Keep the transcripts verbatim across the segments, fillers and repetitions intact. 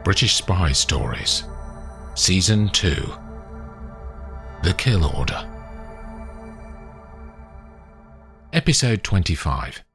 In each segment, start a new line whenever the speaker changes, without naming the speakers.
British Spy Stories, Season two, The Kill Order. Episode twenty-five.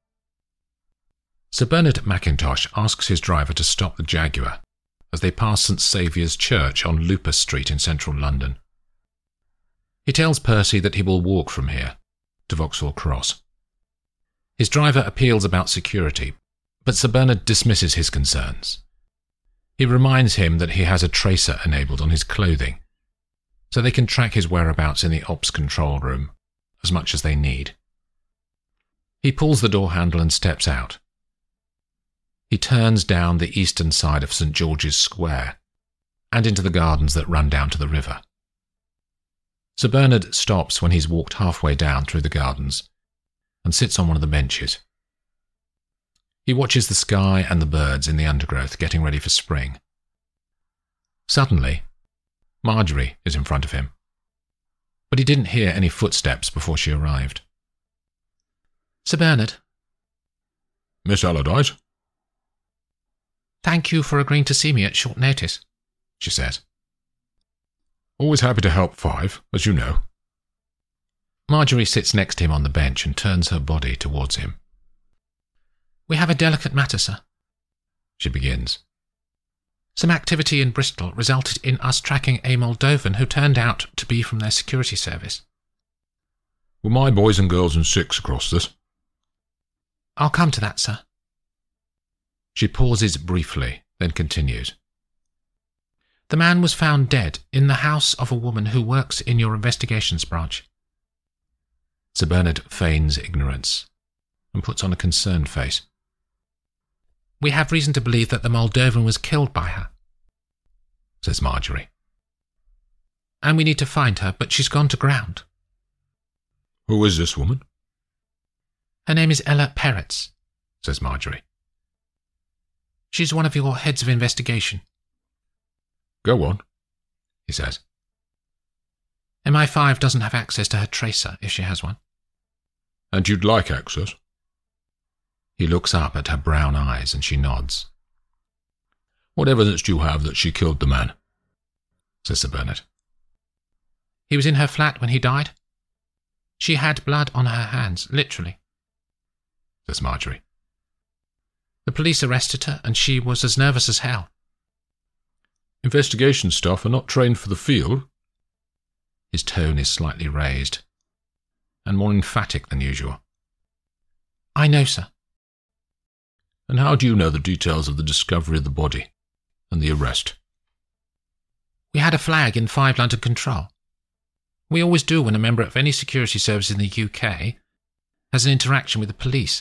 Sir Bernard Mackintosh asks his driver to stop the Jaguar as they pass St Saviour's Church on Lupus Street in central London. He tells Percy that he will walk from here to Vauxhall Cross. His driver appeals about security, but Sir Bernard dismisses his concerns. He reminds him that he has a tracer enabled on his clothing, so they can track his whereabouts in the ops control room as much as they need. He pulls the door handle and steps out. He turns down the eastern side of St George's Square and into the gardens that run down to the river. Sir Bernard stops when he's walked halfway down through the gardens and sits on one of the benches. He watches the sky and the birds in the undergrowth getting ready for spring. Suddenly, Marjorie is in front of him, but he didn't hear any footsteps before she arrived.
Sir Bernard.
Miss Allardyce?
Thank you for agreeing to see me at short notice, she says.
Always happy to help Five, as you know.
Marjorie sits next to him on the bench and turns her body towards him.
We have a delicate matter, sir,
she begins.
Some activity in Bristol resulted in us tracking a Moldovan who turned out to be from their security service.
Were my boys and girls in six across this?
I'll come to that, sir.
She pauses briefly, then continues.
The man was found dead in the house of a woman who works in your investigations branch.
Sir Bernard feigns ignorance and puts on a concerned face.
We have reason to believe that the Moldovan was killed by her,
says Marjorie.
And we need to find her, but she's gone to ground.
Who is this woman?
Her name is Ella Peretz,
says Marjorie.
She's one of your heads of investigation.
Go on,
he says.
M I five doesn't have access to her tracer, if she has one.
And you'd like access?
He looks up at her brown eyes and she nods.
What evidence do you have that she killed the man?
Says Sir Bernard.
He was in her flat when he died. She had blood on her hands, literally,
says Marjorie.
The police arrested her and she was as nervous as hell.
Investigation staff are not trained for the field.
His tone is slightly raised and more emphatic than usual.
I know, sir.
And how do you know the details of the discovery of the body and the arrest?
We had a flag in five London Control. We always do when a member of any security service in the U K has an interaction with the police.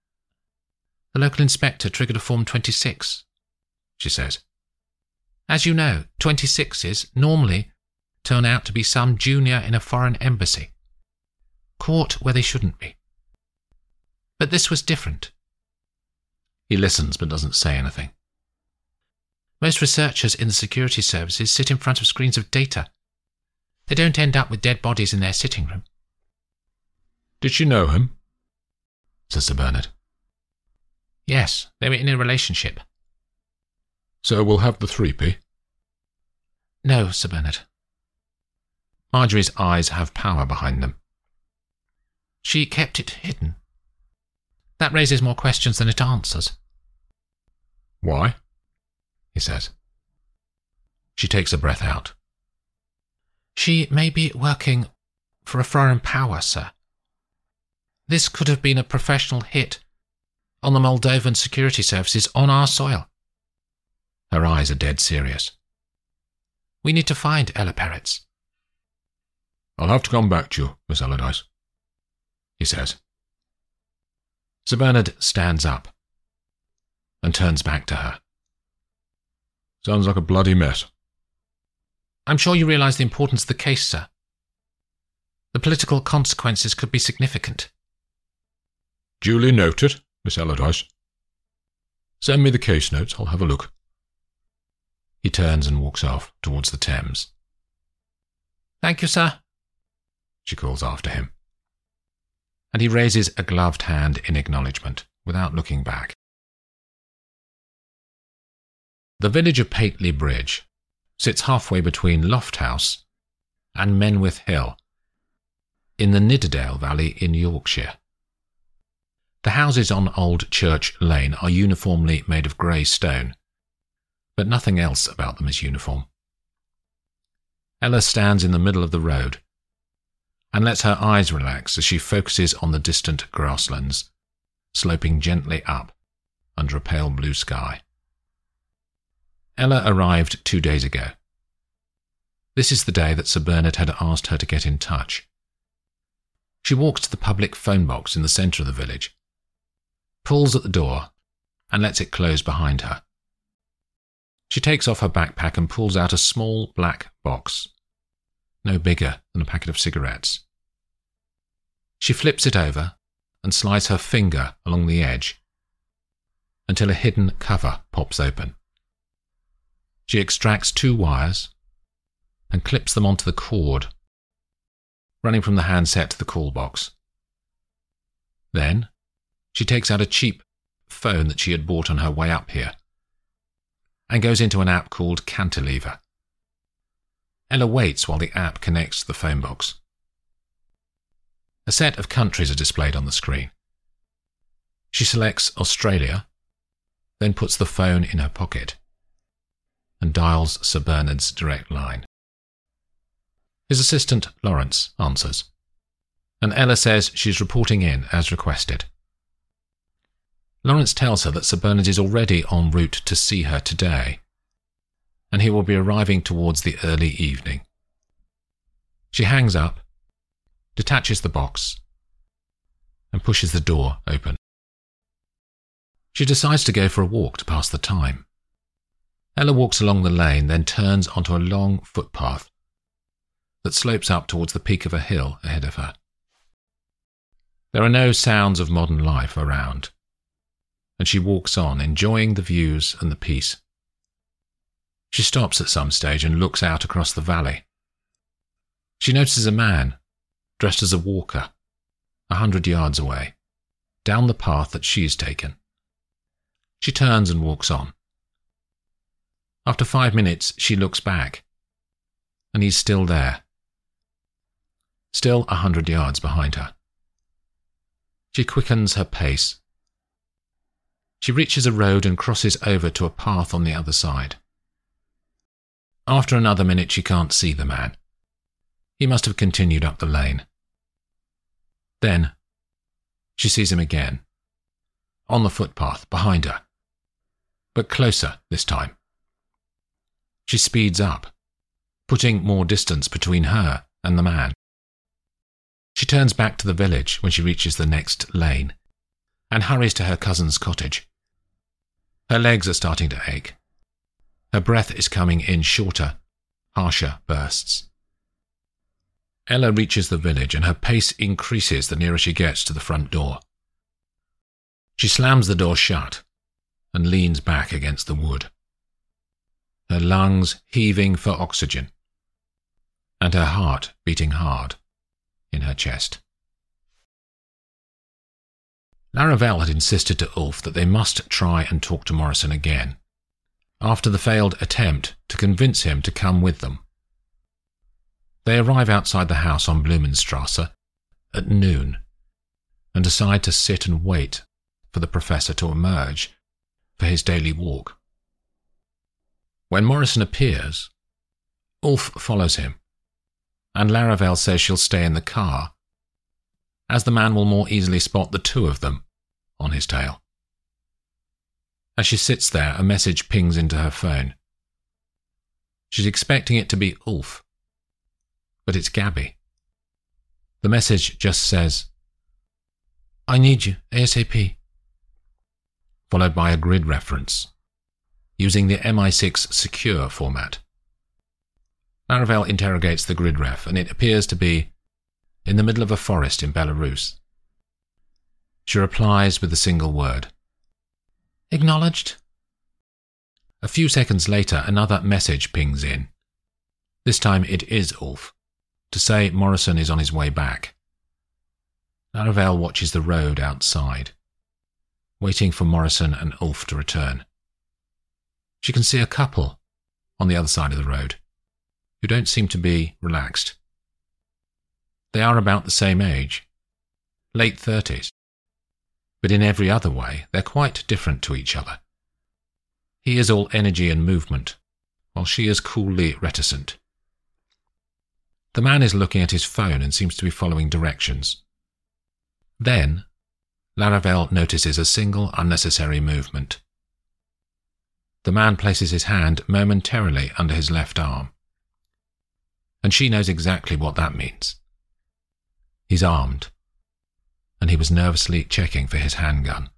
The local inspector triggered a Form twenty-six, she says. As you know, twenty-sixes normally turn out to be some junior in a foreign embassy, caught where they shouldn't be. But this was different.
He listens but doesn't say anything.
Most researchers in the security services sit in front of screens of data. They don't end up with dead bodies in their sitting room.
Did she know him?
Says Sir Bernard.
Yes, they were in a relationship.
So we'll have the three P?
No, Sir Bernard.
Marjorie's eyes have power behind them.
She kept it hidden. That raises more questions than it answers.
Why?
He says. She takes a breath out.
She may be working for a foreign power, sir. This could have been a professional hit on the Moldovan security services on our soil.
Her eyes are dead serious.
We need to find Ella Peretz.
I'll have to come back to you, Miss Allardyce,
he says. Sir Bernard stands up and turns back to her.
Sounds like a bloody mess.
I'm sure you realise the importance of the case, sir. The political consequences could be significant.
Duly noted, Miss Allardyce. Send me the case notes, I'll have a look.
He turns and walks off towards the Thames.
Thank you, sir,
she calls after him. And he raises a gloved hand in acknowledgement, without looking back. The village of Pateley Bridge sits halfway between Lofthouse and Menwith Hill, in the Nidderdale Valley in Yorkshire. The houses on Old Church Lane are uniformly made of grey stone, but nothing else about them is uniform. Ella stands in the middle of the road and lets her eyes relax as she focuses on the distant grasslands, sloping gently up under a pale blue sky. Ella arrived two days ago. This is the day that Sir Bernard had asked her to get in touch. She walks to the public phone box in the centre of the village, pulls at the door, and lets it close behind her. She takes off her backpack and pulls out a small black box, no bigger than a packet of cigarettes. She flips it over and slides her finger along the edge until a hidden cover pops open. She extracts two wires and clips them onto the cord, running from the handset to the call box. Then, she takes out a cheap phone that she had bought on her way up here and goes into an app called Cantilever. Ella waits while the app connects to the phone box. A set of countries are displayed on the screen. She selects Australia, then puts the phone in her pocket and dials Sir Bernard's direct line. His assistant, Lawrence, answers, and Ella says she's reporting in as requested. Lawrence tells her that Sir Bernard is already en route to see her today, and he will be arriving towards the early evening. She hangs up, detaches the box, and pushes the door open. She decides to go for a walk to pass the time. Ella walks along the lane, then turns onto a long footpath that slopes up towards the peak of a hill ahead of her. There are no sounds of modern life around, and she walks on, enjoying the views and the peace. She stops at some stage and looks out across the valley. She notices a man, dressed as a walker, a hundred yards away, down the path that she's taken. She turns and walks on. After five minutes, she looks back, and he's still there, still a hundred yards behind her. She quickens her pace. She reaches a road and crosses over to a path on the other side. After another minute, she can't see the man. He must have continued up the lane. Then, she sees him again, on the footpath behind her, but closer this time. She speeds up, putting more distance between her and the man. She turns back to the village when she reaches the next lane and hurries to her cousin's cottage. Her legs are starting to ache. Her breath is coming in shorter, harsher bursts. Ella reaches the village and her pace increases the nearer she gets to the front door. She slams the door shut and leans back against the wood, her lungs heaving for oxygen, and her heart beating hard in her chest. Laravel had insisted to Ulf that they must try and talk to Morrison again, after the failed attempt to convince him to come with them. They arrive outside the house on Blumenstrasse at noon and decide to sit and wait for the professor to emerge for his daily walk. When Morrison appears, Ulf follows him, and Laravel says she'll stay in the car, as the man will more easily spot the two of them on his tail. As she sits there, a message pings into her phone. She's expecting it to be Ulf, but it's Gabby. The message just says, "I need you, ASAP," followed by a grid reference, using the M I six secure format. Laravel interrogates the grid ref, and it appears to be in the middle of a forest in Belarus. She replies with a single word, "Acknowledged." A few seconds later, another message pings in. This time it is Ulf, to say Morrison is on his way back. Laravel watches the road outside, waiting for Morrison and Ulf to return. she can see a couple on the other side of the road who don't seem to be relaxed. They are about the same age, late thirties, but in every other way they're quite different to each other. He is all energy and movement, while she is coolly reticent. The man is looking at his phone and seems to be following directions. Then, Laravel notices a single unnecessary movement. The man places his hand momentarily under his left arm, and she knows exactly what that means. He's armed, and he was nervously checking for his handgun.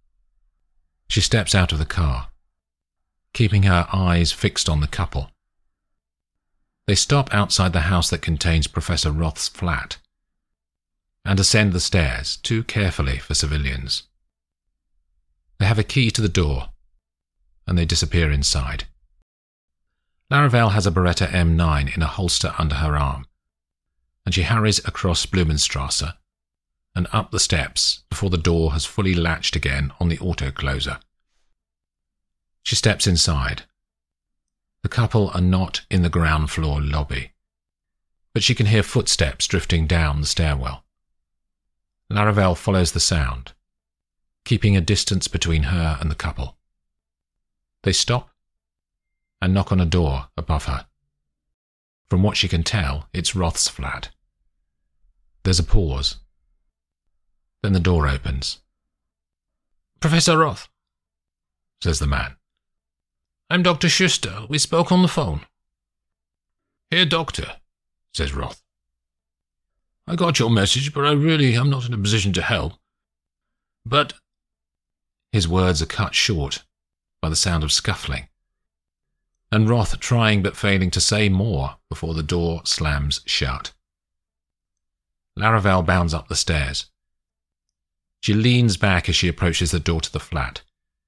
She steps out of the car, keeping her eyes fixed on the couple. They stop outside the house that contains Professor Roth's flat and ascend the stairs, too carefully for civilians. They have a key to the door, and they disappear inside. Laravel has a Beretta M nine in a holster under her arm, and she hurries across Blumenstrasse and up the steps before the door has fully latched again on the auto-closer. She steps inside. The couple are not in the ground floor lobby, but she can hear footsteps drifting down the stairwell. Laravel follows the sound, keeping a distance between her and the couple. They stop and knock on a door above her. From what she can tell, it's Roth's flat. There's a pause. Then the door opens.
"Professor Roth,"
says the man.
"I'm Doctor Schuster. We spoke on the phone."
"Here, doctor," says Roth.
"I got your message, but I really am not in a position to help. But—"
His words are cut short by the sound of scuffling, and Roth trying but failing to say more before the door slams shut. Laravel bounds up the stairs. She leans back as she approaches the door to the flat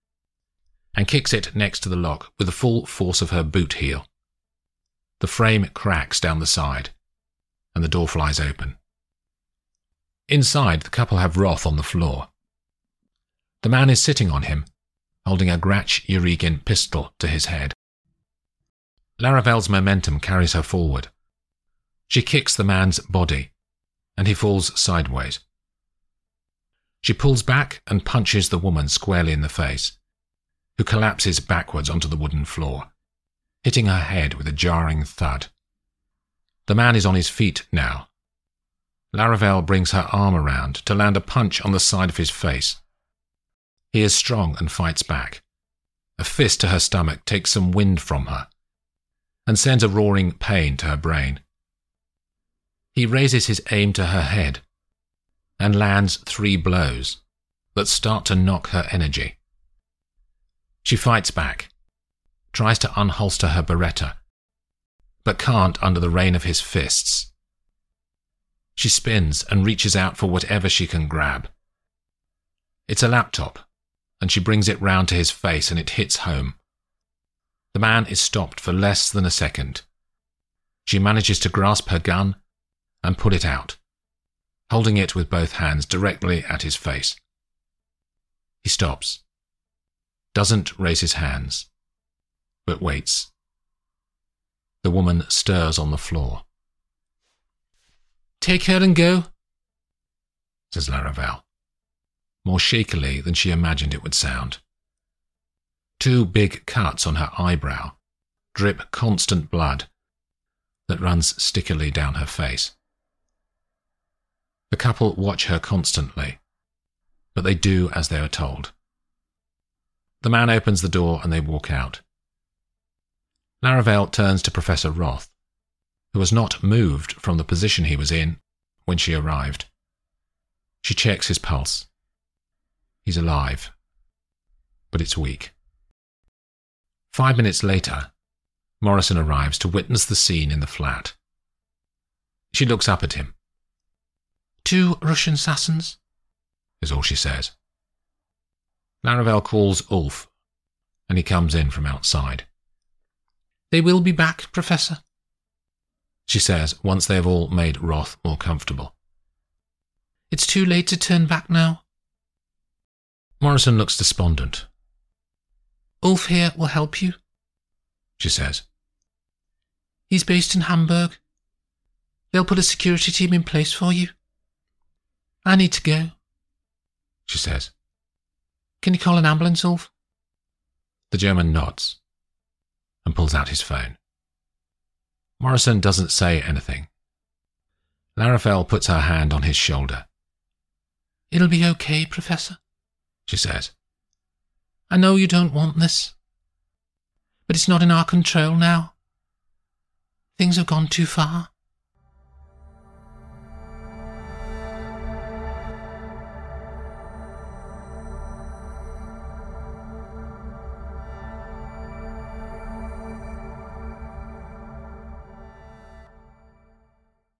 and kicks it next to the lock with the full force of her boot heel. The frame cracks down the side, and the door flies open. Inside, the couple have Roth on the floor. The man is sitting on him, holding a Grach Urigin pistol to his head. Laravel's momentum carries her forward. She kicks the man's body, and he falls sideways. She pulls back and punches the woman squarely in the face, who collapses backwards onto the wooden floor, hitting her head with a jarring thud. The man is on his feet now. Laravel brings her arm around to land a punch on the side of his face. He is strong and fights back. A fist to her stomach takes some wind from her and sends a roaring pain to her brain. He raises his aim to her head and lands three blows that start to knock her energy. She fights back, tries to unholster her Beretta, but can't under the rain of his fists. She spins and reaches out for whatever she can grab. It's a laptop, and she brings it round to his face and it hits home. The man is stopped for less than a second. She manages to grasp her gun and pull it out, holding it with both hands directly at his face. He stops, doesn't raise his hands, but waits. The woman stirs on the floor.
"Take her and go,"
says Laravel, more shakily than she imagined it would sound. Two big cuts on her eyebrow drip constant blood that runs stickily down her face. The couple watch her constantly, but they do as they are told. The man opens the door and they walk out. Laravel turns to Professor Roth, who was not moved from the position he was in when she arrived. She checks his pulse. He's alive, but it's weak. Five minutes later, Morrison arrives to witness the scene in the flat. She looks up at him.
"Two Russian assassins,"
is all she says. Laravel calls Ulf, and he comes in from outside.
"They will be back, Professor,"
she says once they have all made Roth more comfortable.
"It's too late to turn back now."
Morrison looks despondent.
"Ulf here will help you,"
she says.
He's based in Hamburg. They'll put a security team in place for you. I need to go, she says. Can you call an ambulance, Ulf?
The German nods and pulls out his phone. Morrison doesn't say anything. Larafel puts her hand on his shoulder.
It'll be okay, Professor,
she says.
I know you don't want this, but it's not in our control now. Things have gone too far.